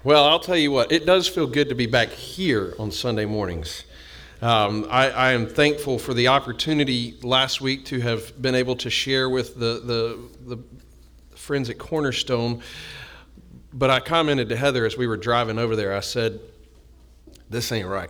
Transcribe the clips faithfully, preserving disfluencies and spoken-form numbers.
Well, I'll tell you what, it does feel good to be back here on Sunday mornings. Um, I, I am thankful for the opportunity last week to have been able to share with the, the, the friends at Cornerstone. But I commented to Heather as we were driving over there, I said, this ain't right.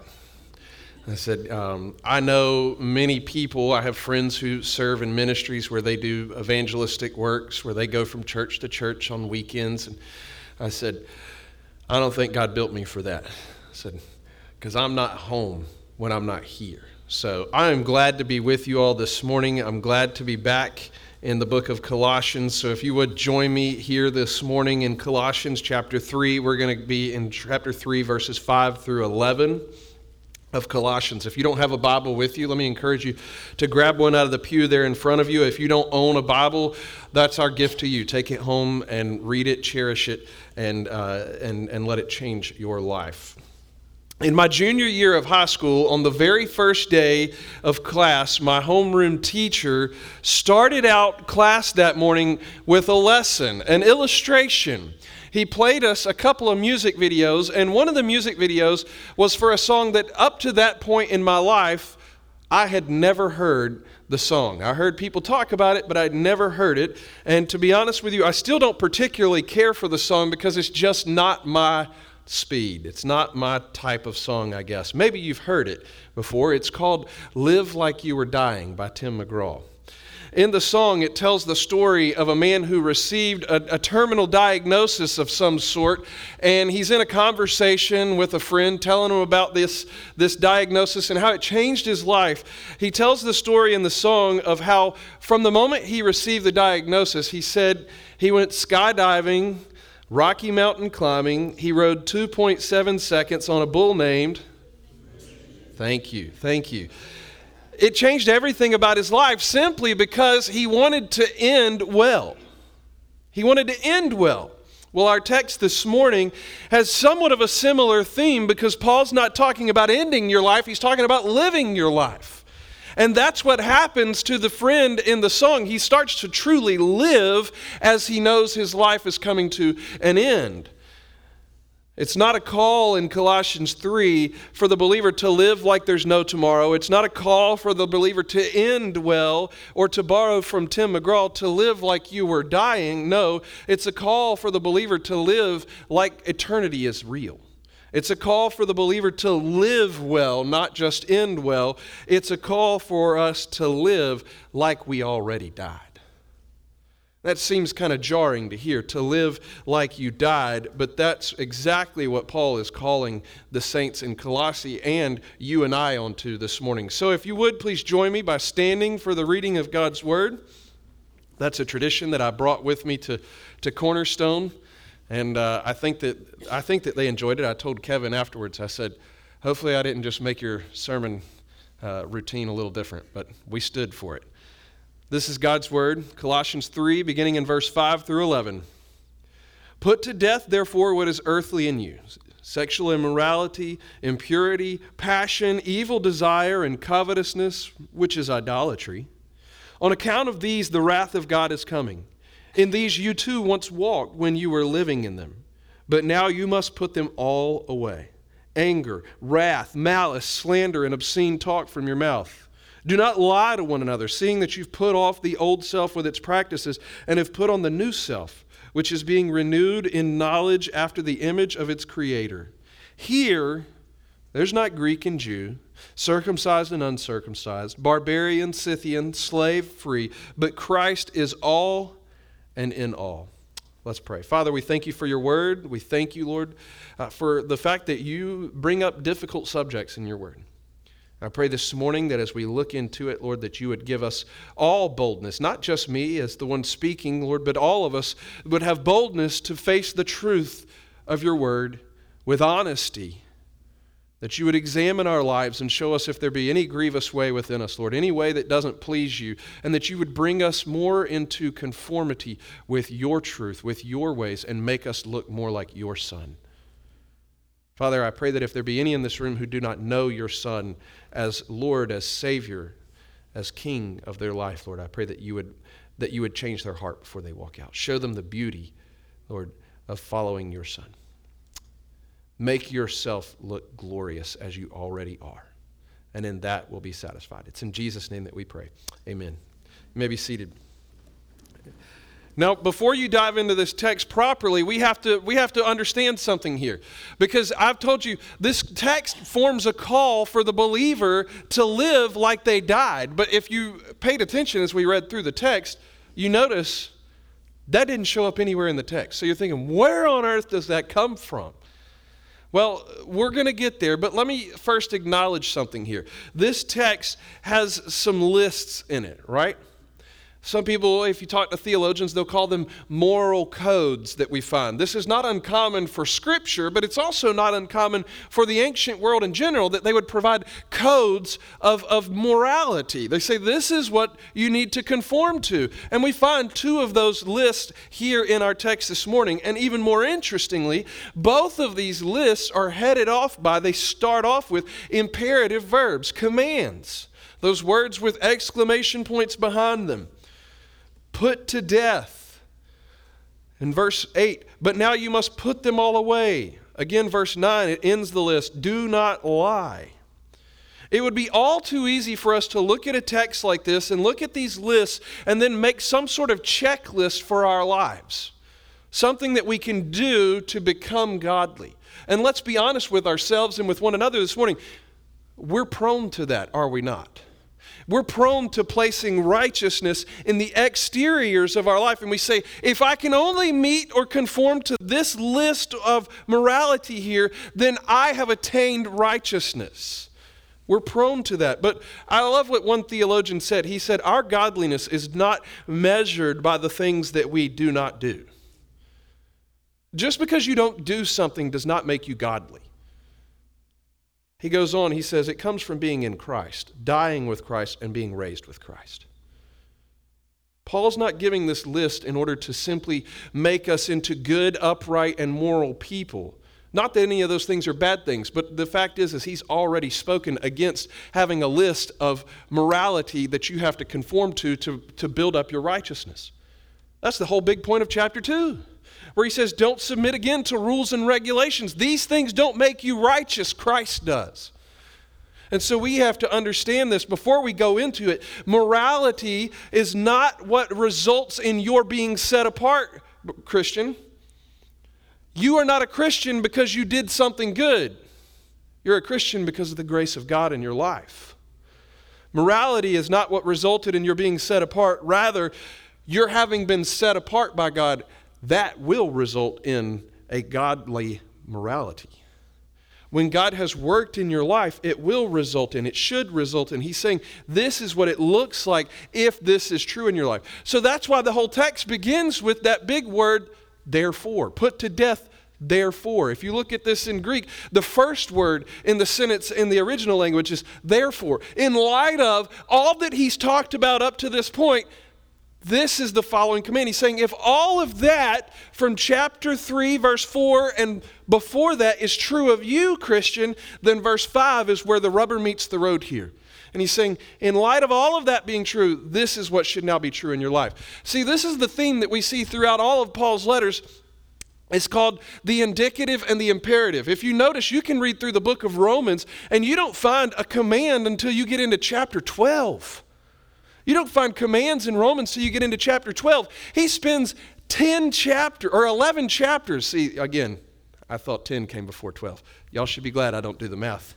I said, um, I know many people, I have friends who serve in ministries where they do evangelistic works, where they go from church to church on weekends. And I said, I don't think God built me for that. I said, because I'm not home when I'm not here. So I am glad to be with you all this morning. I'm glad to be back in the book of Colossians. So if you would join me here this morning in Colossians chapter three, we're going to be in chapter three, verses five through eleven of Colossians. If you don't have a Bible with you, let me encourage you to grab one out of the pew there in front of you. If you don't own a Bible, that's our gift to you. Take it home and read it, cherish it, and uh, and and let it change your life. In my junior year of high school, on the very first day of class, my homeroom teacher started out class that morning with a lesson, an illustration. He played us a couple of music videos, and one of the music videos was for a song that up to that point in my life, I had never heard the song. I heard people talk about it, but I'd never heard it. And to be honest with you, I still don't particularly care for the song because it's just not my speed. It's not my type of song, I guess. Maybe you've heard it before. It's called Live Like You Were Dying by Tim McGraw. In the song, it tells the story of a man who received a, a terminal diagnosis of some sort, and he's in a conversation with a friend telling him about this, this diagnosis and how it changed his life. He tells the story in the song of how from the moment he received the diagnosis, he said he went skydiving, Rocky Mountain climbing, he rode two point seven seconds on a bull named... Thank you, thank you. It changed everything about his life simply because he wanted to end well. He wanted to end well. Well, our text this morning has somewhat of a similar theme because Paul's not talking about ending your life, he's talking about living your life. And that's what happens to the friend in the song. He starts to truly live as he knows his life is coming to an end. It's not a call in Colossians three for the believer to live like there's no tomorrow. It's not a call for the believer to end well, or to borrow from Tim McGraw, to live like you were dying. No, it's a call for the believer to live like eternity is real. It's a call for the believer to live well, not just end well. It's a call for us to live like we already died. That seems kind of jarring to hear, to live like you died, but that's exactly what Paul is calling the saints in Colossae and you and I onto this morning. So if you would, please join me by standing for the reading of God's Word. That's a tradition that I brought with me to, to Cornerstone, and uh, I think that I think that they enjoyed it. I told Kevin afterwards, I said, hopefully I didn't just make your sermon uh, routine a little different, but we stood for it. This is God's Word, Colossians three, beginning in verse five through eleven. Put to death, therefore, what is earthly in you: sexual immorality, impurity, passion, evil desire, and covetousness, which is idolatry. On account of these, the wrath of God is coming. In these you too once walked when you were living in them. But now you must put them all away: anger, wrath, malice, slander, and obscene talk from your mouth. Do not lie to one another, seeing that you've put off the old self with its practices and have put on the new self, which is being renewed in knowledge after the image of its creator. Here, there's not Greek and Jew, circumcised and uncircumcised, barbarian, Scythian, slave free, but Christ is all and in all. Let's pray. Father, we thank you for your word. We thank you, Lord, uh, for the fact that you bring up difficult subjects in your word. I pray this morning that as we look into it, Lord, that you would give us all boldness, not just me as the one speaking, Lord, but all of us would have boldness to face the truth of your word with honesty, that you would examine our lives and show us if there be any grievous way within us, Lord, any way that doesn't please you, and that you would bring us more into conformity with your truth, with your ways, and make us look more like your Son. Father, I pray that if there be any in this room who do not know your Son as Lord, as Savior, as King of their life, Lord, I pray that you would that you would change their heart before they walk out. Show them the beauty, Lord, of following your Son. Make yourself look glorious as you already are. And in that we'll be satisfied. It's in Jesus' name that we pray. Amen. You may be seated. Now, before you dive into this text properly, we have to we have to understand something here. Because I've told you, this text forms a call for the believer to live like they died. But if you paid attention as we read through the text, you notice that didn't show up anywhere in the text. So you're thinking, where on earth does that come from? Well, we're going to get there, but let me first acknowledge something here. This text has some lists in it, right? Some people, if you talk to theologians, they'll call them moral codes that we find. This is not uncommon for Scripture, but it's also not uncommon for the ancient world in general, that they would provide codes of, of morality. They say this is what you need to conform to. And we find two of those lists here in our text this morning. And even more interestingly, both of these lists are headed off by, they start off with imperative verbs, commands. Those words with exclamation points behind them. Put to death. In verse eight, but now you must put them all away. Again, verse nine, it ends the list. Do not lie. It would be all too easy for us to look at a text like this and look at these lists and then make some sort of checklist for our lives. Something that we can do to become godly. And let's be honest with ourselves and with one another this morning. We're prone to that, are we not? We're prone to placing righteousness in the exteriors of our life. And we say, if I can only meet or conform to this list of morality here, then I have attained righteousness. We're prone to that. But I love what one theologian said. He said, our godliness is not measured by the things that we do not do. Just because you don't do something does not make you godly. He goes on, he says, it comes from being in Christ, dying with Christ, and being raised with Christ. Paul's not giving this list in order to simply make us into good, upright, and moral people. Not that any of those things are bad things, but the fact is, is he's already spoken against having a list of morality that you have to conform to, to to build up your righteousness. That's the whole big point of chapter two. Where he says, don't submit again to rules and regulations. These things don't make you righteous. Christ does. And so we have to understand this before we go into it. Morality is not what results in your being set apart, Christian. You are not a Christian because you did something good. You're a Christian because of the grace of God in your life. Morality is not what resulted in your being set apart. Rather, your having been set apart by God, that will result in a godly morality. When God has worked in your life, it will result in, it should result in. He's saying this is what it looks like if this is true in your life. So that's why the whole text begins with that big word, therefore. Put to death, therefore. If you look at this in Greek, the first word in the sentence in the original language is therefore. In light of all that he's talked about up to this point, this is the following command. He's saying if all of that from chapter three, verse four, and before that is true of you, Christian, then verse five is where the rubber meets the road here. And he's saying, in light of all of that being true, this is what should now be true in your life. See, this is the theme that we see throughout all of Paul's letters. It's called the indicative and the imperative. If you notice, you can read through the book of Romans, and you don't find a command until you get into chapter twelve. You don't find commands in Romans till you get into chapter twelve. He spends ten chapters, or eleven chapters. See, again, I thought ten came before twelve. Y'all should be glad I don't do the math.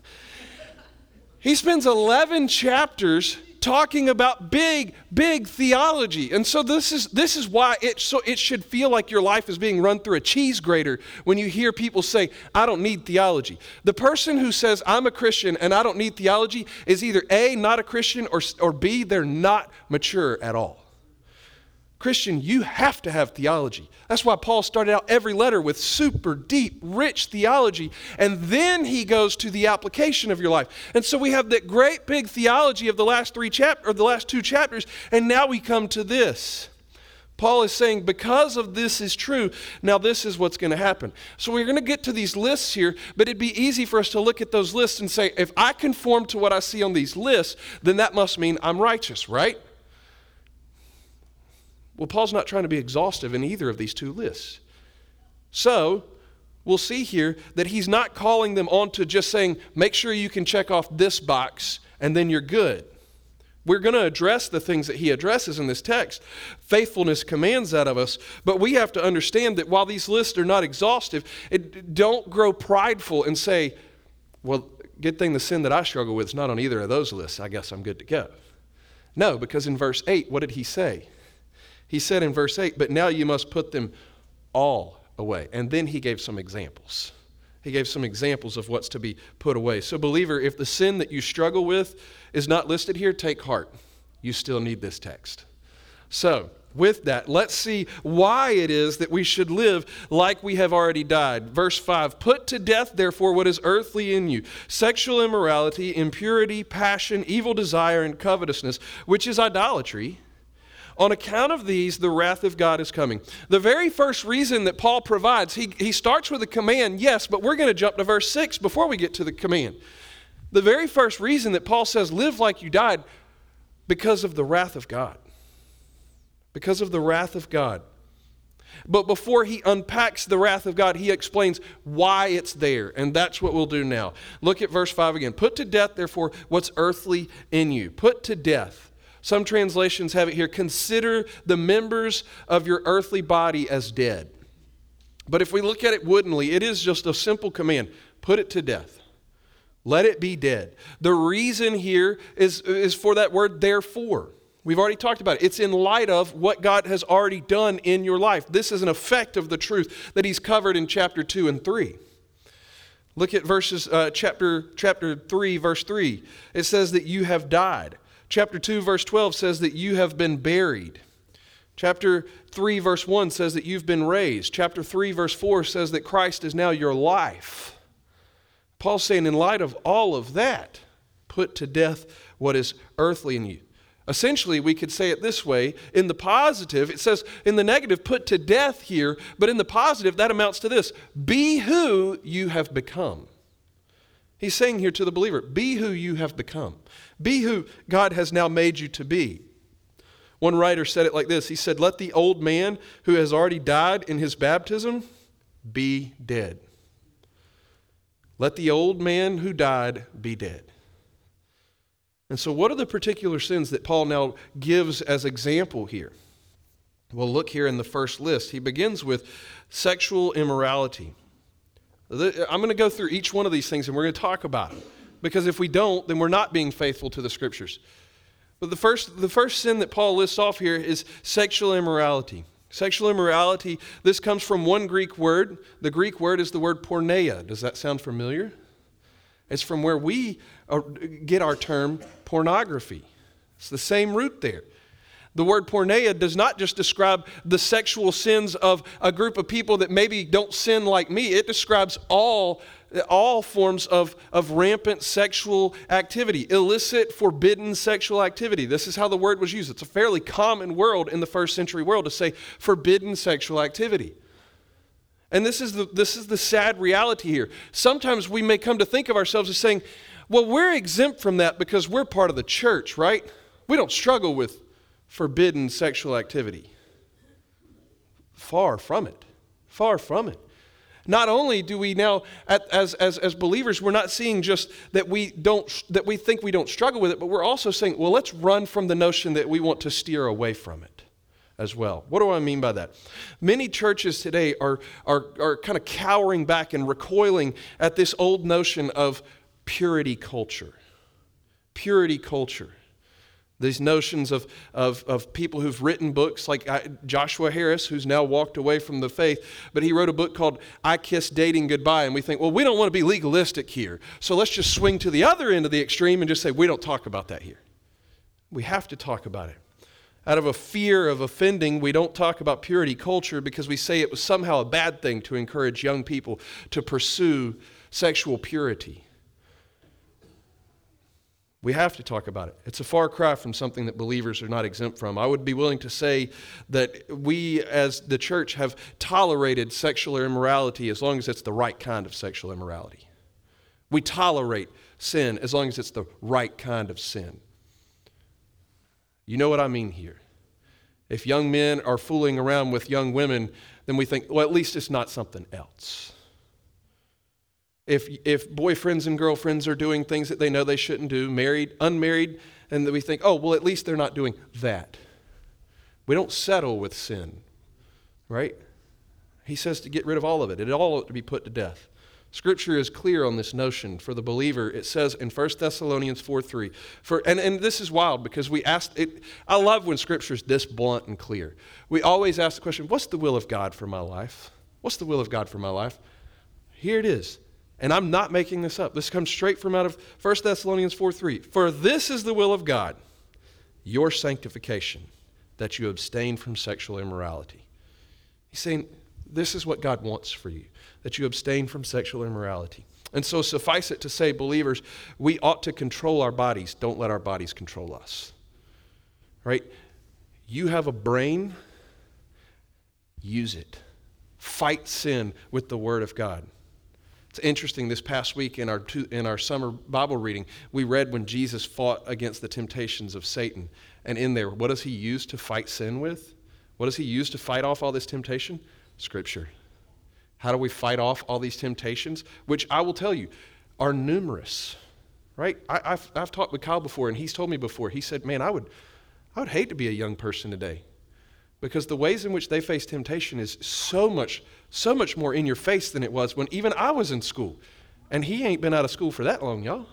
He spends eleven chapters talking about big, big theology. And so this is this is why it so it should feel like your life is being run through a cheese grater when you hear people say, I don't need theology. The person who says, I'm a Christian and I don't need theology is either A, not a Christian, or, or B, they're not mature at all. Christian, you have to have theology. That's why Paul started out every letter with super deep, rich theology, and then he goes to the application of your life. And so we have that great big theology of the last three chapters, or the last two chapters, and now we come to this. Paul is saying, because of this is true, now this is what's going to happen. So we're going to get to these lists here, but it'd be easy for us to look at those lists and say, if I conform to what I see on these lists, then that must mean I'm righteous, right? Well, Paul's not trying to be exhaustive in either of these two lists. So, we'll see here that he's not calling them on to just saying, make sure you can check off this box and then you're good. We're going to address the things that he addresses in this text. Faithfulness commands that of us, but we have to understand that while these lists are not exhaustive, it, don't grow prideful and say, well, good thing the sin that I struggle with is not on either of those lists. I guess I'm good to go. No, because in verse eight, what did he say? He said in verse eight, but now you must put them all away. And then he gave some examples. He gave some examples of what's to be put away. So believer, if the sin that you struggle with is not listed here, take heart. You still need this text. So with that, let's see why it is that we should live like we have already died. Verse five, put to death, therefore, what is earthly in you, sexual immorality, impurity, passion, evil desire, and covetousness, which is idolatry. On account of these, the wrath of God is coming. The very first reason that Paul provides, he, he starts with a command, yes, but we're going to jump to verse six before we get to the command. The very first reason that Paul says, live like you died, because of the wrath of God. Because of the wrath of God. But before he unpacks the wrath of God, he explains why it's there, and that's what we'll do now. Look at verse five again. Put to death, therefore, what's earthly in you. Put to death. Some translations have it here, consider the members of your earthly body as dead. But if we look at it woodenly, it is just a simple command. Put it to death. Let it be dead. The reason here is, is for that word therefore. We've already talked about it. It's in light of what God has already done in your life. This is an effect of the truth that he's covered in chapter two and three. Look at verses, uh, chapter, chapter three, verse three. It says that you have died. Chapter two, verse twelve says that you have been buried. Chapter three, verse one says that you've been raised. Chapter three, verse four says that Christ is now your life. Paul's saying, in light of all of that, put to death what is earthly in you. Essentially, we could say it this way. In the positive, it says in the negative, put to death here, but in the positive, that amounts to this. Be who you have become. He's saying here to the believer, be who you have become. Be who God has now made you to be. One writer said it like this. He said, let the old man who has already died in his baptism be dead. Let the old man who died be dead. And so what are the particular sins that Paul now gives as example here? Well, look here in the first list. He begins with sexual immorality. I'm going to go through each one of these things and we're going to talk about them. Because if we don't, then we're not being faithful to the Scriptures. But the first, the first sin that Paul lists off here is sexual immorality. Sexual immorality, this comes from one Greek word. The Greek word is the word porneia. Does that sound familiar? It's from where we get our term pornography. It's the same root there. The word porneia does not just describe the sexual sins of a group of people that maybe don't sin like me. It describes all, all forms of, of rampant sexual activity, illicit, forbidden sexual activity. This is how the word was used. It's a fairly common word in the first century world to say forbidden sexual activity. And this is the, this is the sad reality here. Sometimes we may come to think of ourselves as saying, well, we're exempt from that because we're part of the church, right? We don't struggle with forbidden sexual activity. Far from it. Far from it. Not only do we now, as, as, as believers, we're not seeing just that we don't, that we think we don't struggle with it, but we're also saying, well, let's run from the notion that we want to steer away from it as well. What do I mean by that? Many churches today are, are, are kind of cowering back and recoiling at this old notion of purity culture. Purity culture. These notions of, of, of people who've written books like Joshua Harris, who's now walked away from the faith, but he wrote a book called I Kiss Dating Goodbye, and we think, well, we don't want to be legalistic here, so let's just swing to the other end of the extreme and just say, we don't talk about that here. We have to talk about it. Out of a fear of offending, we don't talk about purity culture because we say it was somehow a bad thing to encourage young people to pursue sexual purity. We have to talk about it. It's a far cry from something that believers are not exempt from. I would be willing to say that we as the church have tolerated sexual immorality as long as it's the right kind of sexual immorality. We tolerate sin as long as it's the right kind of sin. You know what I mean here. If young men are fooling around with young women, then we think, well, at least it's not something else. If if boyfriends and girlfriends are doing things that they know they shouldn't do, married, unmarried, and we think, oh, well, at least they're not doing that. We don't settle with sin, right? He says to get rid of all of it. It all ought to be put to death. Scripture is clear on this notion for the believer. It says in First Thessalonians four three, for, and, and this is wild because we asked, it, I love when Scripture is this blunt and clear. We always ask the question, what's the will of God for my life? What's the will of God for my life? Here it is. And I'm not making this up. This comes straight from out of First Thessalonians four three. For this is the will of God, your sanctification, that you abstain from sexual immorality. He's saying, this is what God wants for you, that you abstain from sexual immorality. And so suffice it to say, believers, we ought to control our bodies. Don't let our bodies control us. Right? You have a brain, use it. Fight sin with the Word of God. It's interesting, this past week in our two, in our summer Bible reading, we read when Jesus fought against the temptations of Satan. And in there, what does he use to fight sin with? What does he use to fight off all this temptation? Scripture. How do we fight off all these temptations? Which I will tell you, are numerous, right? I, I've, I've talked with Kyle before, and he's told me before, he said, man, I would, I would hate to be a young person today. Because the ways in which they face temptation is so much, so much more in your face than it was when even I was in school. And he ain't been out of school for that long, y'all.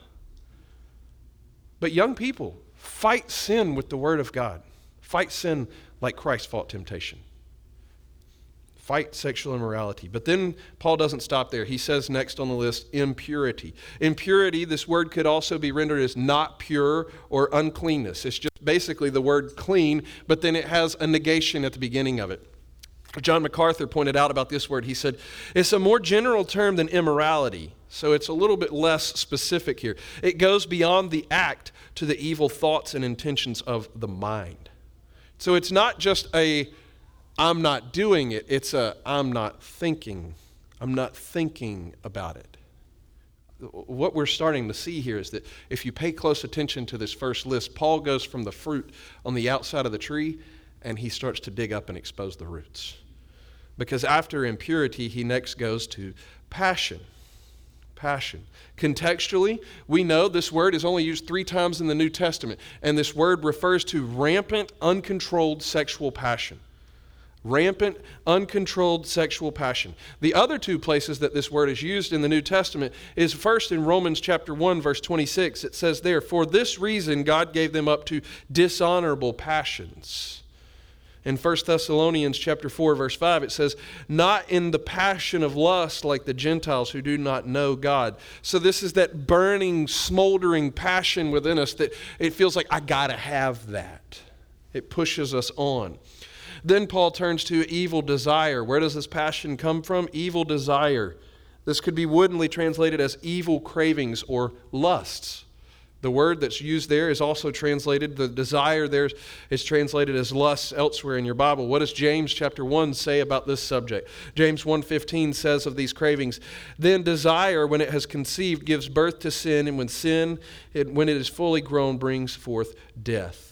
But young people, fight sin with the Word of God. Fight sin like Christ fought temptation. Fight sexual immorality. But then Paul doesn't stop there. He says next on the list, impurity. Impurity, this word could also be rendered as not pure or uncleanness. It's just basically the word clean, but then it has a negation at the beginning of it. John MacArthur pointed out about this word. He said, it's a more general term than immorality, so it's a little bit less specific here. It goes beyond the act to the evil thoughts and intentions of the mind. So it's not just a I'm not doing it. It's a, I'm not thinking. I'm not thinking about it. What we're starting to see here is that if you pay close attention to this first list, Paul goes from the fruit on the outside of the tree, and he starts to dig up and expose the roots. Because after impurity, he next goes to passion. Passion. Contextually, we know this word is only used three times in the New Testament, and this word refers to rampant, uncontrolled sexual passion. Rampant, uncontrolled sexual passion. The other two places that this word is used in the New Testament is first in Romans chapter one, verse twenty-six. It says there, for this reason God gave them up to dishonorable passions. In First Thessalonians chapter four, verse five, it says, not in the passion of lust like the Gentiles who do not know God. So this is that burning, smoldering passion within us that it feels like, I gotta have that. It pushes us on. Then Paul turns to evil desire. Where does this passion come from? Evil desire. This could be woodenly translated as evil cravings or lusts. The word that's used there is also translated, the desire there is translated as lusts elsewhere in your Bible. What does James chapter one say about this subject? James one fifteen says of these cravings, then desire, when it has conceived, gives birth to sin, and when sin, it, when it is fully grown, brings forth death.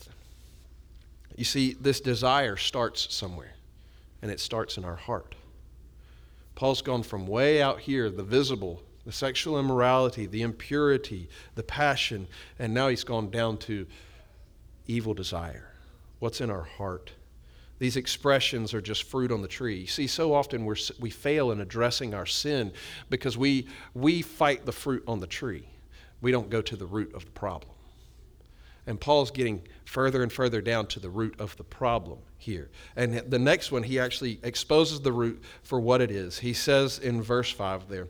You see, this desire starts somewhere, and it starts in our heart. Paul's gone from way out here, the visible, the sexual immorality, the impurity, the passion, and now he's gone down to evil desire. What's in our heart? These expressions are just fruit on the tree. You see, so often we're, we fail in addressing our sin because we, we fight the fruit on the tree. We don't go to the root of the problem. And Paul's getting further and further down to the root of the problem here. And the next one, he actually exposes the root for what it is. He says in verse five there,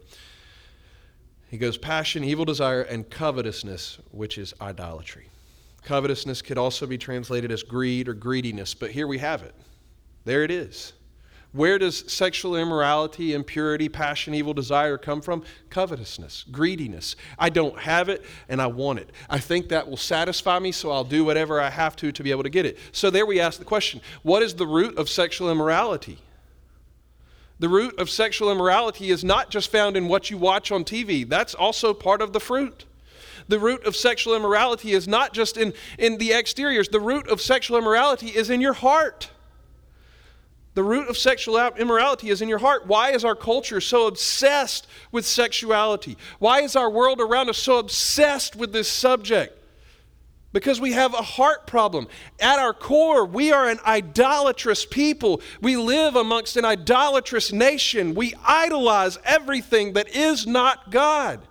he goes, passion, evil desire, and covetousness, which is idolatry. Covetousness could also be translated as greed or greediness, but here we have it. There it is. Where does sexual immorality, impurity, passion, evil desire come from? Covetousness, greediness. I don't have it and I want it. I think that will satisfy me, so I'll do whatever I have to to be able to get it. So there we ask the question, what is the root of sexual immorality? The root of sexual immorality is not just found in what you watch on T V. That's also part of the fruit. The root of sexual immorality is not just in, in the exteriors. The root of sexual immorality is in your heart. The root of sexual immorality is in your heart. Why is our culture so obsessed with sexuality? Why is our world around us so obsessed with this subject? Because we have a heart problem. At our core, we are an idolatrous people. We live amongst an idolatrous nation. We idolize everything that is not God.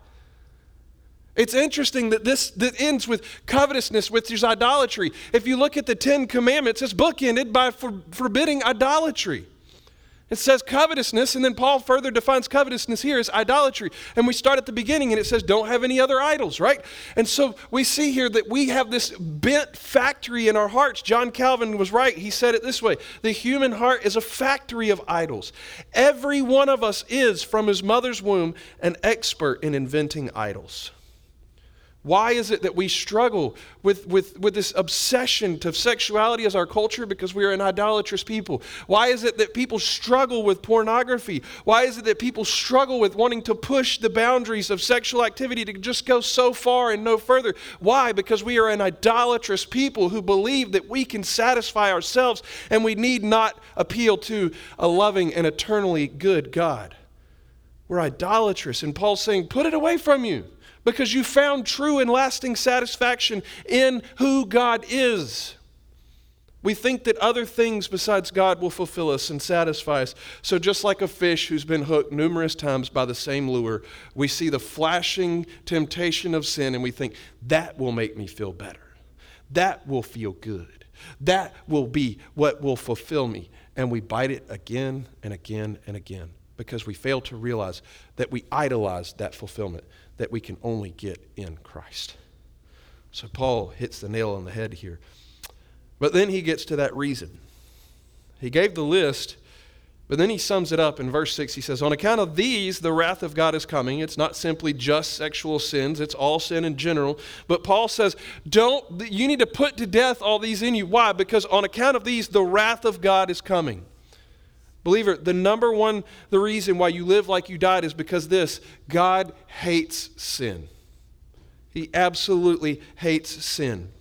It's interesting that this that ends with covetousness, which is idolatry. If you look at the Ten Commandments, it's bookended by for, forbidding idolatry. It says covetousness, and then Paul further defines covetousness here as idolatry. And we start at the beginning, and it says, don't have any other idols, right? And so we see here that we have this bent factory in our hearts. John Calvin was right. He said it this way: the human heart is a factory of idols. Every one of us is, from his mother's womb, an expert in inventing idols. Why is it that we struggle with, with, with this obsession to sexuality as our culture? Because we are an idolatrous people. Why is it that people struggle with pornography? Why is it that people struggle with wanting to push the boundaries of sexual activity to just go so far and no further? Why? Because we are an idolatrous people who believe that we can satisfy ourselves and we need not appeal to a loving and eternally good God. We're idolatrous, and Paul's saying, put it away from you. Because you found true and lasting satisfaction in who God is. We think that other things besides God will fulfill us and satisfy us. So just like a fish who's been hooked numerous times by the same lure, we see the flashing temptation of sin and we think, that will make me feel better. That will feel good. That will be what will fulfill me. And we bite it again and again and again because we fail to realize that we idolize that fulfillment that we can only get in Christ. So Paul hits the nail on the head here. But then he gets to that reason. He gave the list, but then he sums it up in verse six. He says, on account of these, the wrath of God is coming. It's not simply just sexual sins. It's all sin in general. But Paul says, don't, you need to put to death all these in you. Why? Because on account of these, the wrath of God is coming. Believer, the number one, the reason why you live like you died is because this: God hates sin. He absolutely hates sin.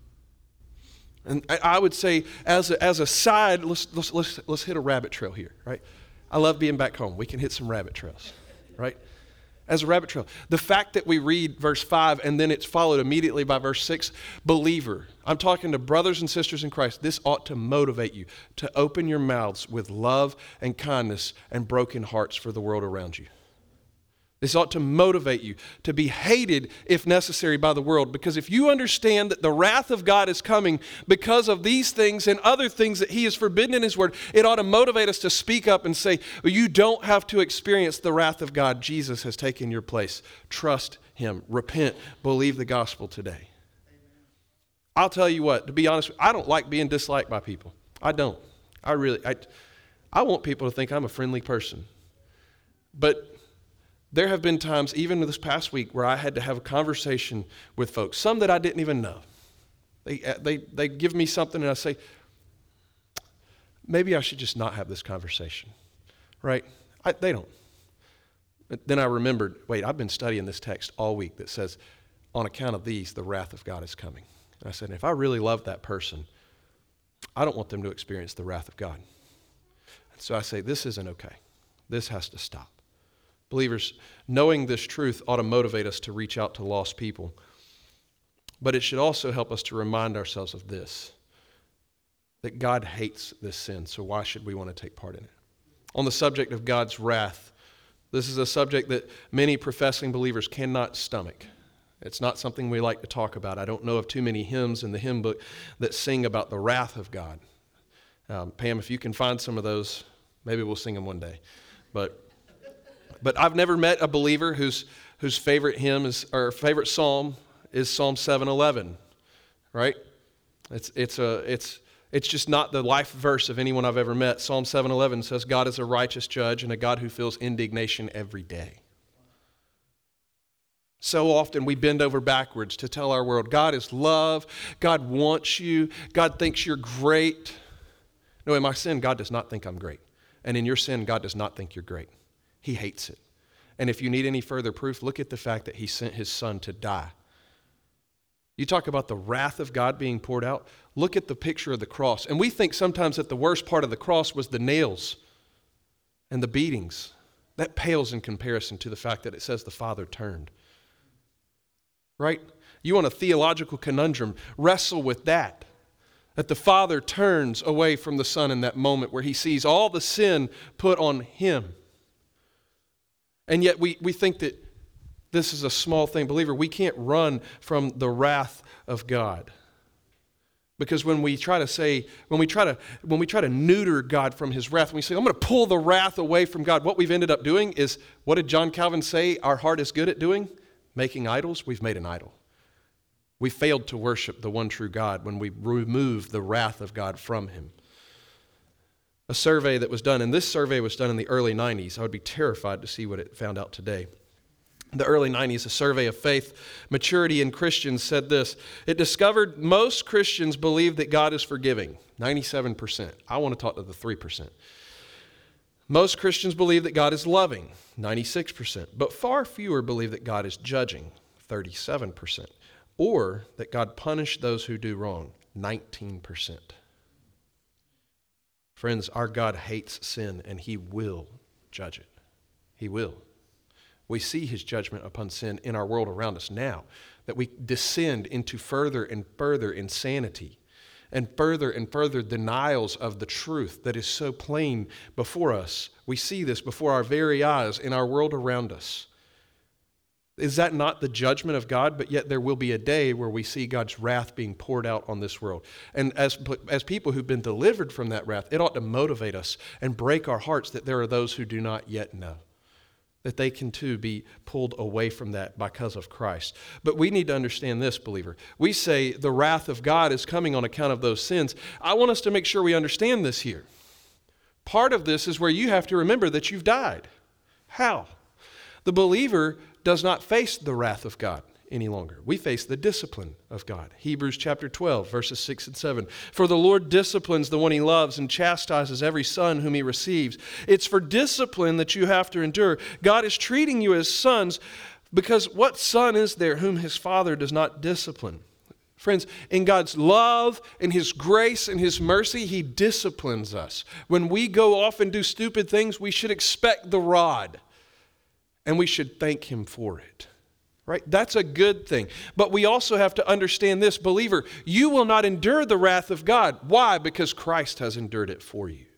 And I, I would say, as a, as a side, let's, let's, let's, let's hit a rabbit trail here, right? I love being back home. We can hit some rabbit trails, right? As a rabbit trail. The fact that we read verse five and then it's followed immediately by verse six, believer, I'm talking to brothers and sisters in Christ, this ought to motivate you to open your mouths with love and kindness and broken hearts for the world around you. This ought to motivate you to be hated, if necessary, by the world. Because if you understand that the wrath of God is coming because of these things and other things that he has forbidden in his word, it ought to motivate us to speak up and say, well, you don't have to experience the wrath of God. Jesus has taken your place. Trust him. Repent. Believe the gospel today. Amen. I'll tell you what, to be honest, I don't like being disliked by people. I don't. I really, I, I want people to think I'm a friendly person. But there have been times, even this past week, where I had to have a conversation with folks, some that I didn't even know. They they they give me something and I say, maybe I should just not have this conversation, right? I, they don't. But then I remembered, wait, I've been studying this text all week that says, on account of these, the wrath of God is coming. And I said, if I really love that person, I don't want them to experience the wrath of God. And so I say, this isn't okay. This has to stop. Believers, knowing this truth ought to motivate us to reach out to lost people. But it should also help us to remind ourselves of this, that God hates this sin, so why should we want to take part in it? On the subject of God's wrath, this is a subject that many professing believers cannot stomach. It's not something we like to talk about. I don't know of too many hymns in the hymn book that sing about the wrath of God. Um, Pam, if you can find some of those, maybe we'll sing them one day. But But I've never met a believer whose whose favorite hymn is or favorite psalm is Psalm seven eleven, right? It's it's a it's it's just not the life verse of anyone I've ever met. Psalm seven eleven says, God is a righteous judge and a God who feels indignation every day. So often we bend over backwards to tell our world, God is love, God wants you, God thinks you're great. No, in my sin, God does not think I'm great. And in your sin, God does not think you're great. He hates it. And if you need any further proof, look at the fact that he sent his son to die You talk about the wrath of God being poured out. Look at the picture of the cross. And we think sometimes that the worst part of the cross was the nails and the beatings. That pales in comparison to the fact that it says the Father turned. Right? You want a theological conundrum, wrestle with that. That the Father turns away from the Son in that moment where he sees all the sin put on him. And yet we, we think that this is a small thing. Believer, we can't run from the wrath of God. Because when we try to say, when we try to, when we try to neuter God from his wrath, when we say, I'm going to pull the wrath away from God, what we've ended up doing is, what did John Calvin say our heart is good at doing? Making idols. We've made an idol. We failed to worship the one true God when we removed the wrath of God from him. A survey that was done, and this survey was done in the early nineties. I would be terrified to see what it found out today. The early nineties, a survey of faith maturity in Christians said this. It discovered most Christians believe that God is forgiving, ninety-seven percent. I want to talk to the three percent. Most Christians believe that God is loving, ninety-six percent. But far fewer believe that God is judging, thirty-seven percent. Or that God punished those who do wrong, nineteen percent. Friends, our God hates sin and he will judge it. He will. We see his judgment upon sin in our world around us now, that we descend into further and further insanity and further and further denials of the truth that is so plain before us. We see this before our very eyes in our world around us. Is that not the judgment of God? But yet there will be a day where we see God's wrath being poured out on this world. And as, as people who've been delivered from that wrath, it ought to motivate us and break our hearts that there are those who do not yet know, that they can too be pulled away from that because of Christ. But we need to understand this, believer. We say the wrath of God is coming on account of those sins. I want us to make sure we understand this here. Part of this is where you have to remember that you've died. How? The believer does not face the wrath of God any longer. We face the discipline of God. Hebrews chapter twelve, verses six and seven. For the Lord disciplines the one he loves and chastises every son whom he receives. It's for discipline that you have to endure. God is treating you as sons because what son is there whom his father does not discipline? Friends, in God's love and his grace and his mercy, he disciplines us. When we go off and do stupid things, we should expect the rod. And we should thank him for it. Right? That's a good thing. But we also have to understand this, believer, you will not endure the wrath of God. Why? Because Christ has endured it for you.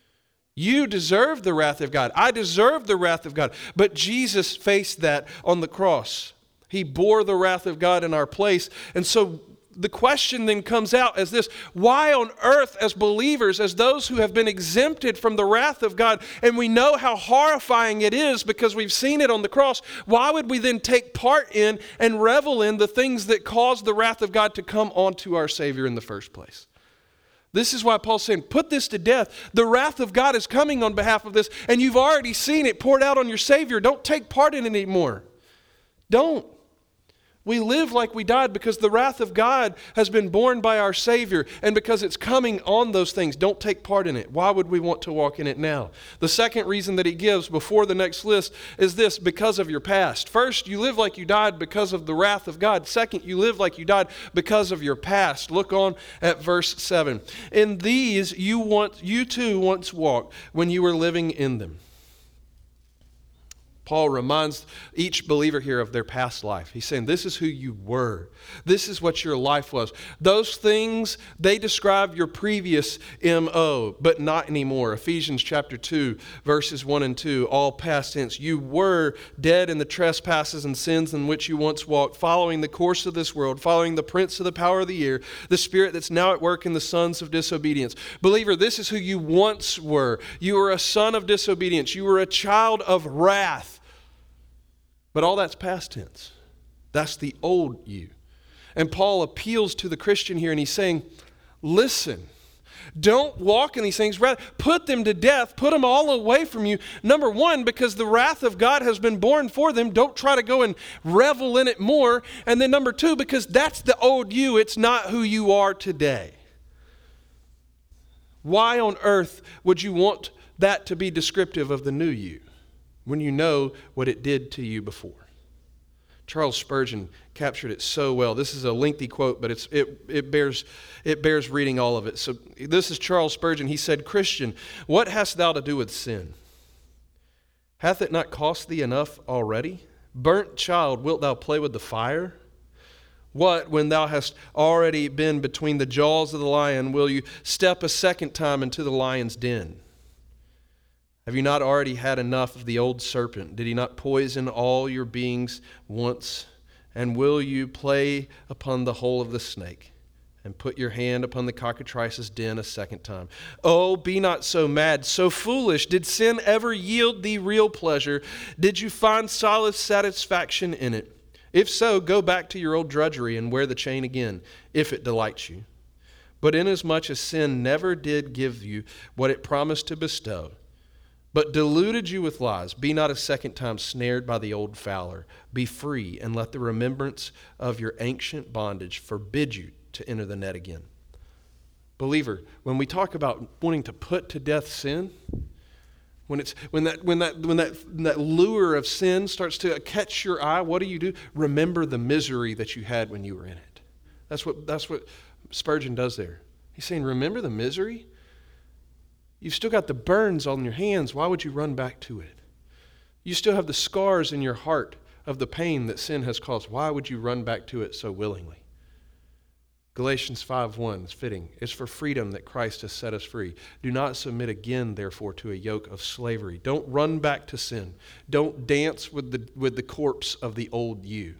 You deserve the wrath of God. I deserve the wrath of God. But Jesus faced that on the cross. He bore the wrath of God in our place. And so the question then comes out as this: why on earth, as believers, as those who have been exempted from the wrath of God, and we know how horrifying it is because we've seen it on the cross, why would we then take part in and revel in the things that caused the wrath of God to come onto our Savior in the first place? This is why Paul's saying, put this to death. The wrath of God is coming on behalf of this, and you've already seen it poured out on your Savior. Don't take part in it anymore. Don't. We live like we died because the wrath of God has been borne by our Savior, and because it's coming on those things, don't take part in it. Why would we want to walk in it now? The second reason that he gives before the next list is this: because of your past. First, you live like you died because of the wrath of God. Second, you live like you died because of your past. Look on at verse seven. In these you want you too once walked when you were living in them. Paul reminds each believer here of their past life. He's saying, this is who you were. This is what your life was. Those things, they describe your previous M O, but not anymore. Ephesians chapter two, verses one and two, all past tense. You were dead in the trespasses and sins in which you once walked, following the course of this world, following the prince of the power of the air, the spirit that's now at work in the sons of disobedience. Believer, this is who you once were. You were a son of disobedience. You were a child of wrath. But all that's past tense. That's the old you. And Paul appeals to the Christian here, and he's saying, listen, don't walk in these things. Rather, put them to death. Put them all away from you. Number one, because the wrath of God has been borne for them. Don't try to go and revel in it more. And then number two, because that's the old you. It's not who you are today. Why on earth would you want that to be descriptive of the new you when you know what it did to you before? Charles Spurgeon captured it so well. This is a lengthy quote, but it's it it bears it bears reading all of it. So this is Charles Spurgeon. He said, "Christian, what hast thou to do with sin? Hath it not cost thee enough already? Burnt child, wilt thou play with the fire? What, when thou hast already been between the jaws of the lion, will you step a second time into the lion's den? Have you not already had enough of the old serpent? Did he not poison all your beings once? And will you play upon the hole of the snake and put your hand upon the cockatrice's den a second time? Oh, be not so mad, so foolish. Did sin ever yield thee real pleasure? Did you find solace satisfaction in it? If so, go back to your old drudgery and wear the chain again, if it delights you. But inasmuch as sin never did give you what it promised to bestow, but deluded you with lies, be not a second time snared by the old fowler. Be free, and let the remembrance of your ancient bondage forbid you to enter the net again." Believer, when we talk about wanting to put to death sin, when it's when that when that when that when that lure of sin starts to catch your eye, what do you do? Remember the misery that you had when you were in it. That's what that's what Spurgeon does there. He's saying, remember the misery? You've still got the burns on your hands. Why would you run back to it? You still have the scars in your heart of the pain that sin has caused. Why would you run back to it so willingly? Galatians five one is fitting. It's for freedom that Christ has set us free. Do not submit again, therefore, to a yoke of slavery. Don't run back to sin. Don't dance with the, with the corpse of the old you.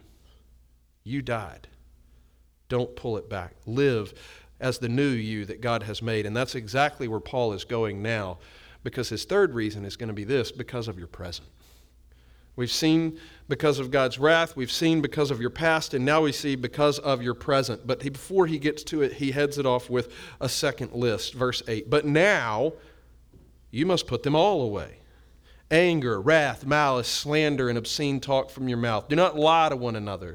You died. Don't pull it back. Live as the new you that God has made. And that's exactly where Paul is going now, because his third reason is going to be this: because of your present. We've seen because of God's wrath, we've seen because of your past, and now we see because of your present. But he, before he gets to it, he heads it off with a second list, verse eight. But now you must put them all away: anger, wrath, malice, slander, and obscene talk from your mouth. Do not lie to one another.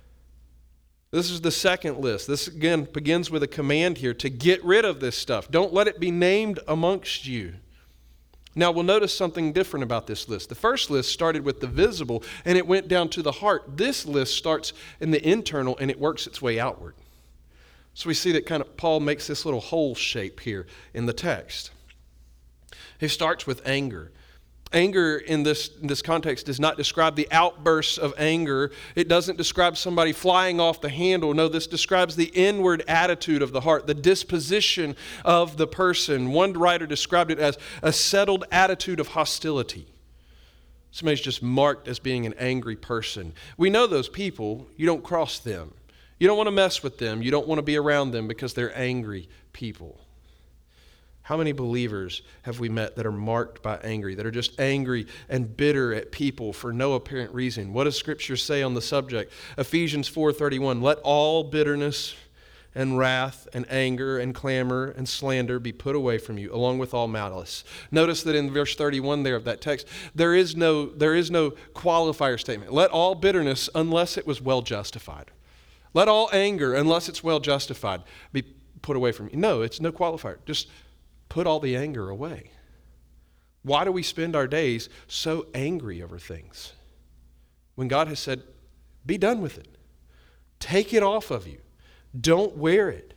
This is the second list. This again begins with a command here to get rid of this stuff. Don't let it be named amongst you. Now we'll notice something different about this list. The first list started with the visible and it went down to the heart. This list starts in the internal and it works its way outward. So we see that kind of Paul makes this little hole shape here in the text. He starts with anger. Anger in this, in this context does not describe the outbursts of anger. It doesn't describe somebody flying off the handle. No, this describes the inward attitude of the heart, the disposition of the person. One writer described it as a settled attitude of hostility. Somebody's just marked as being an angry person. We know those people. You don't cross them. You don't want to mess with them. You don't want to be around them because they're angry people. How many believers have we met that are marked by anger, that are just angry and bitter at people for no apparent reason? What does Scripture say on the subject? Ephesians four thirty-one, let all bitterness and wrath and anger and clamor and slander be put away from you, along with all malice. Notice that in verse thirty-one there of that text, there is no, there is no qualifier statement. Let all bitterness, unless it was well justified. Let all anger, unless it's well justified, be put away from you. No, it's no qualifier. Just put all the anger away. Why do we spend our days so angry over things when God has said, be done with it. Take it off of you. Don't wear it.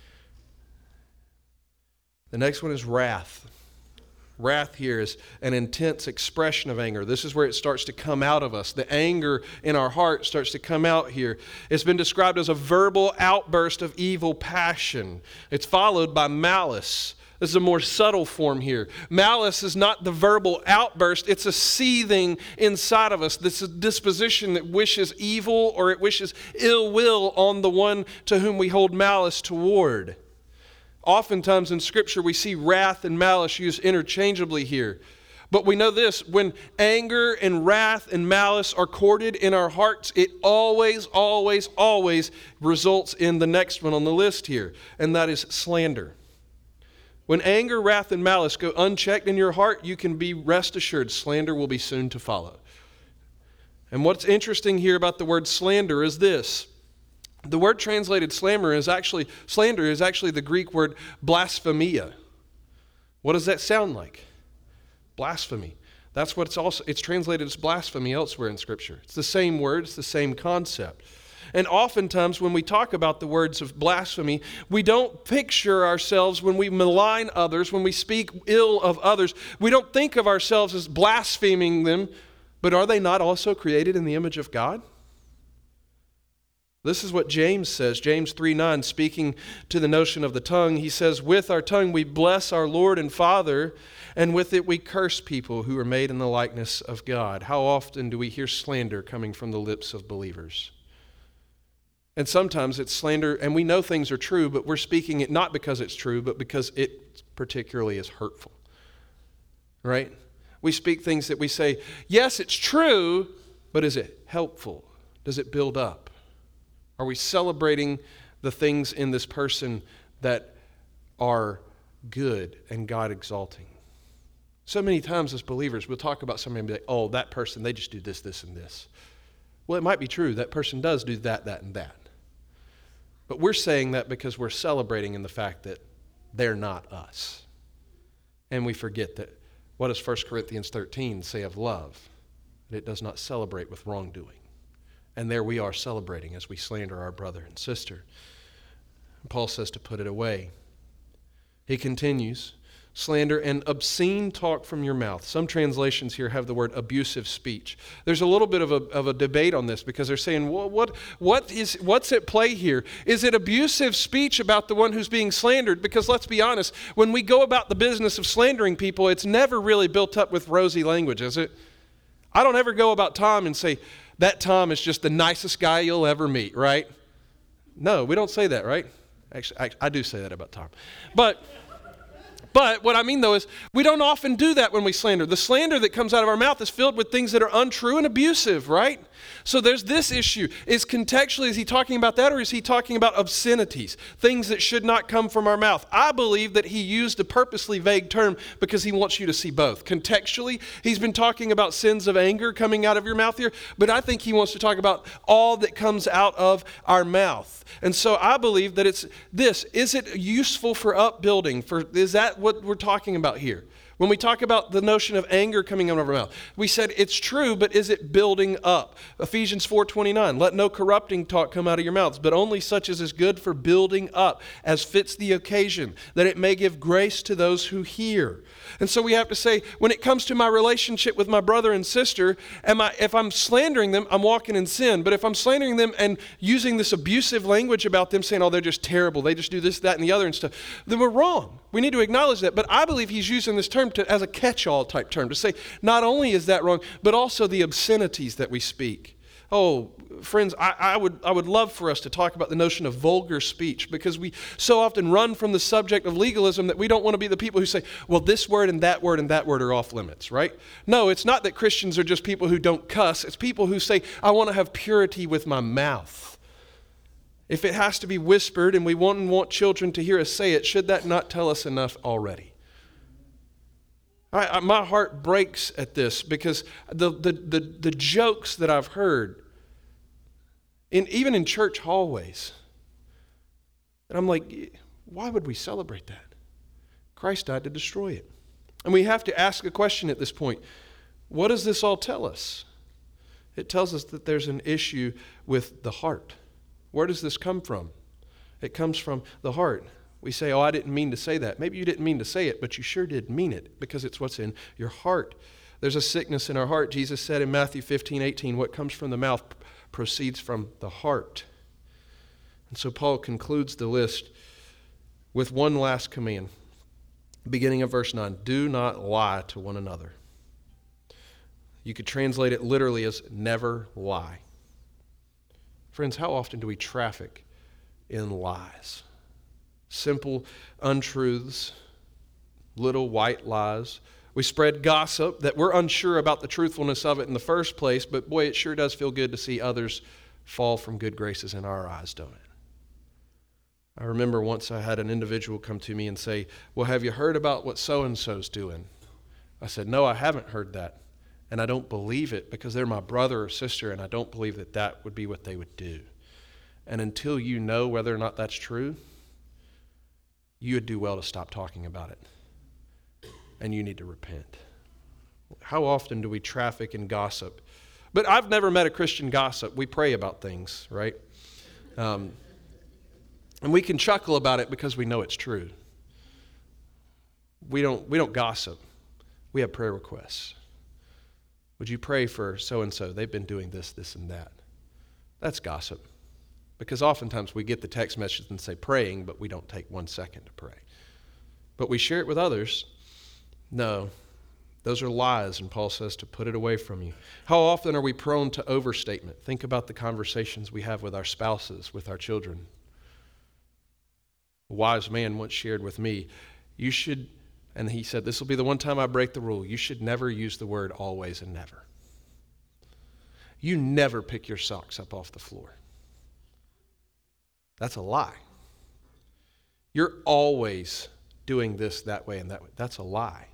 The next one is wrath. Wrath here is an intense expression of anger. This is where it starts to come out of us. The anger in our heart starts to come out here. It's been described as a verbal outburst of evil passion. It's followed by malice. This is a more subtle form here. Malice is not the verbal outburst. It's a seething inside of us. This is a disposition that wishes evil or it wishes ill will on the one to whom we hold malice toward. Oftentimes in Scripture we see wrath and malice used interchangeably here. But we know this, when anger and wrath and malice are courted in our hearts, it always, always, always results in the next one on the list here, and that is slander. When anger, wrath, and malice go unchecked in your heart, you can be rest assured slander will be soon to follow. And what's interesting here about the word slander is this. The word translated slander is actually slander is actually the Greek word blasphemia. What does that sound like? Blasphemy. That's what it's also, it's translated as blasphemy elsewhere in Scripture. It's the same word, it's the same concept. And oftentimes when we talk about the words of blasphemy, we don't picture ourselves when we malign others, when we speak ill of others, we don't think of ourselves as blaspheming them, but are they not also created in the image of God? This is what James says, James three nine, speaking to the notion of the tongue. He says, with our tongue we bless our Lord and Father, and with it we curse people who are made in the likeness of God. How often do we hear slander coming from the lips of believers? And sometimes it's slander, and we know things are true, but we're speaking it not because it's true, but because it particularly is hurtful. Right? We speak things that we say, yes, it's true, but is it helpful? Does it build up? Are we celebrating the things in this person that are good and God exalting? So many times as believers, we'll talk about somebody and be like, oh, that person, they just do this, this, and this. Well, it might be true. That person does do that, that, and that. But we're saying that because we're celebrating in the fact that they're not us. And we forget that, what does First Corinthians thirteen say of love? That it does not celebrate with wrongdoing. And there we are celebrating as we slander our brother and sister. Paul says to put it away. He continues, slander and obscene talk from your mouth. Some translations here have the word abusive speech. There's a little bit of a, of a debate on this because they're saying, well, what, what is, what's at play here? Is it abusive speech about the one who's being slandered? Because let's be honest, when we go about the business of slandering people, it's never really built up with rosy language, is it? I don't ever go about Tom and say, that Tom is just the nicest guy you'll ever meet, right? No, we don't say that, right? Actually, I, I do say that about Tom. But, but what I mean, though, is we don't often do that when we slander. The slander that comes out of our mouth is filled with things that are untrue and abusive, right? So there's this issue. Is contextually, is he talking about that, or is he talking about obscenities, things that should not come from our mouth? I believe that he used a purposely vague term because he wants you to see both. Contextually, he's been talking about sins of anger coming out of your mouth here, but I think he wants to talk about all that comes out of our mouth. And so I believe that it's this. Is it useful for upbuilding? For, is that what we're talking about here? When we talk about the notion of anger coming out of our mouth, we said it's true, but is it building up? Ephesians four twenty-nine, let no corrupting talk come out of your mouths, but only such as is good for building up, as fits the occasion, that it may give grace to those who hear. And so we have to say, when it comes to my relationship with my brother and sister, am I, if I'm slandering them, I'm walking in sin. But if I'm slandering them and using this abusive language about them, saying, oh, they're just terrible, they just do this, that, and the other and stuff, then we're wrong. We need to acknowledge that. But I believe he's using this term to, as a catch-all type term, to say not only is that wrong, but also the obscenities that we speak. Oh, friends, I, I would I would love for us to talk about the notion of vulgar speech, because we so often run from the subject of legalism that we don't want to be the people who say, well, this word and that word and that word are off limits, right? No, it's not that Christians are just people who don't cuss. It's people who say, I want to have purity with my mouth. If it has to be whispered and we want and want children to hear us say it, should that not tell us enough already? I, I, my heart breaks at this, because the, the, the, the jokes that I've heard, in, even in church hallways, and I'm like, why would we celebrate that? Christ died to destroy it. And we have to ask a question at this point. What does this all tell us? It tells us that there's an issue with the heart. Where does this come from? It comes from the heart. We say, oh, I didn't mean to say that. Maybe you didn't mean to say it, but you sure did mean it, because it's what's in your heart. There's a sickness in our heart. Jesus said in Matthew fifteen eighteen, what comes from the mouth proceeds from the heart. And so Paul concludes the list with one last command, beginning of verse nine, do not lie to one another. You could translate it literally as never lie. Friends, how often do we traffic in lies? Simple untruths, little white lies. We spread gossip that we're unsure about the truthfulness of it in the first place, but boy, it sure does feel good to see others fall from good graces in our eyes, don't it? I remember once I had an individual come to me and say, well, have you heard about what so-and-so's doing? I said, no, I haven't heard that. And I don't believe it, because they're my brother or sister, and I don't believe that that would be what they would do. And until you know whether or not that's true, you would do well to stop talking about it. And you need to repent. How often do we traffic in gossip? But I've never met a Christian gossip. We pray about things, right? Um, and we can chuckle about it because we know it's true. We don't, we don't gossip. We have prayer requests. Would you pray for so-and-so? They've been doing this, this, and that. That's gossip. Because oftentimes we get the text message and say praying, but we don't take one second to pray. But we share it with others. No, those are lies, and Paul says to put it away from you. How often are we prone to overstatement? Think about the conversations we have with our spouses, with our children. A wise man once shared with me, you should, and he said, this will be the one time I break the rule, you should never use the word always and never. You never pick your socks up off the floor. That's a lie. You're always doing this that way and that way. That's a lie.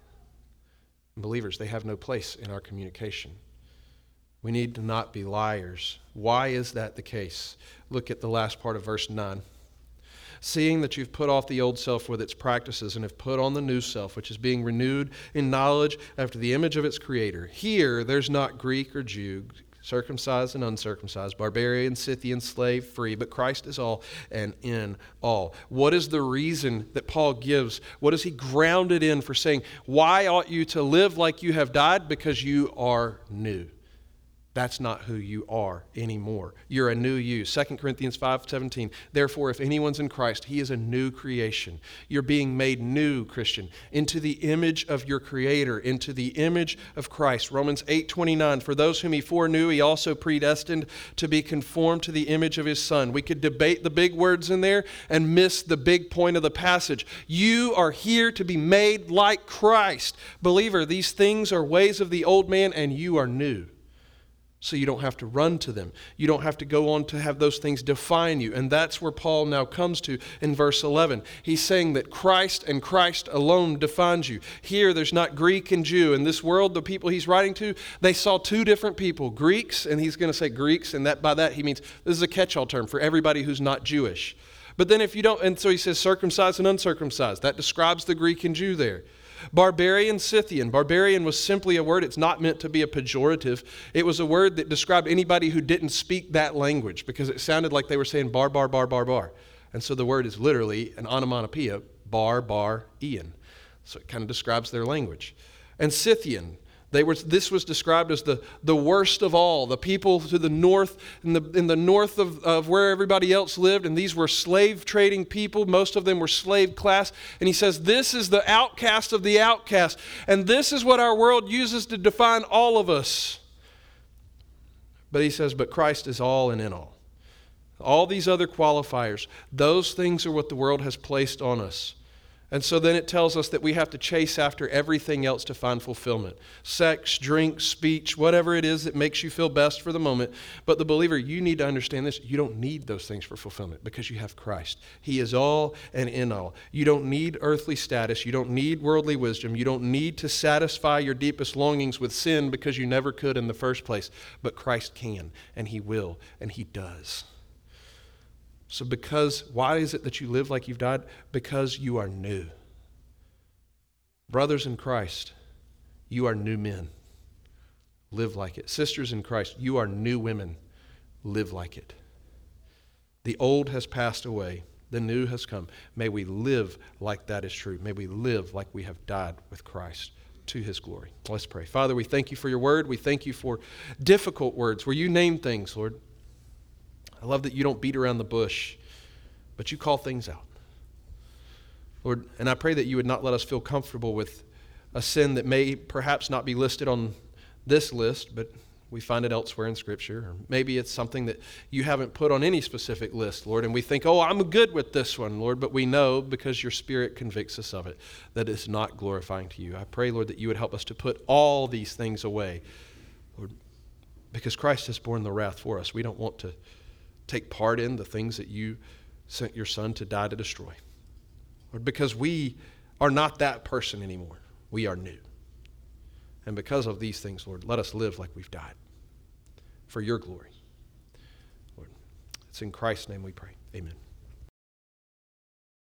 And believers, they have no place in our communication. We need to not be liars. Why is that the case? Look at the last part of verse nine. Seeing that you've put off the old self with its practices and have put on the new self, which is being renewed in knowledge after the image of its creator. Here, there's not Greek or Jew, circumcised and uncircumcised, barbarian, Scythian, slave, free, but Christ is all and in all. What is the reason that Paul gives? What is he grounded in for saying, why ought you to live like you have died? Because you are new. That's not who you are anymore. You're a new you. Second Corinthians five seventeen. Therefore, if anyone's in Christ, he is a new creation. You're being made new, Christian, into the image of your Creator, into the image of Christ. Romans eight twenty-nine. For those whom he foreknew, he also predestined to be conformed to the image of his Son. We could debate the big words in there and miss the big point of the passage. You are here to be made like Christ. Believer, these things are ways of the old man, and you are new. So you don't have to run to them. You don't have to go on to have those things define you. And that's where Paul now comes to in verse eleven. He's saying that Christ and Christ alone defines you. Here, there's not Greek and Jew. In this world, the people he's writing to, they saw two different people, Greeks, and he's going to say Greeks, and that by that he means this is a catch-all term for everybody who's not Jewish. But then if you don't, and so he says circumcised and uncircumcised. That describes the Greek and Jew there. Barbarian, Scythian. Barbarian was simply a word. It's not meant to be a pejorative. It was a word that described anybody who didn't speak that language because it sounded like they were saying bar, bar, bar, bar, bar. And so the word is literally an onomatopoeia, bar, bar, Ian. So it kind of describes their language. And Scythian. They were, this was described as the, the worst of all, the people to the north, in the, in the north of, of where everybody else lived, and these were slave trading people. Most of them were slave class. And he says, this is the outcast of the outcast, and this is what our world uses to define all of us. But he says, but Christ is all and in all. All these other qualifiers, those things are what the world has placed on us. And so then it tells us that we have to chase after everything else to find fulfillment. Sex, drink, speech, whatever it is that makes you feel best for the moment. But the believer, you need to understand this. You don't need those things for fulfillment because you have Christ. He is all and in all. You don't need earthly status. You don't need worldly wisdom. You don't need to satisfy your deepest longings with sin because you never could in the first place. But Christ can, and he will, and he does. So because, why is it that you live like you've died? Because you are new. Brothers in Christ, you are new men. Live like it. Sisters in Christ, you are new women. Live like it. The old has passed away. The new has come. May we live like that is true. May we live like we have died with Christ to his glory. Let's pray. Father, we thank you for your word. We thank you for difficult words where you name things, Lord. I love that you don't beat around the bush, but you call things out. Lord, and I pray that you would not let us feel comfortable with a sin that may perhaps not be listed on this list, but we find it elsewhere in Scripture. Or maybe it's something that you haven't put on any specific list, Lord, and we think, oh, I'm good with this one, Lord, but we know because your Spirit convicts us of it that it's not glorifying to you. I pray, Lord, that you would help us to put all these things away, Lord, because Christ has borne the wrath for us. We don't want to take part in the things that you sent your Son to die to destroy. Lord, because we are not that person anymore. We are new. And because of these things, Lord, let us live like we've died for your glory. Lord, it's in Christ's name we pray. Amen.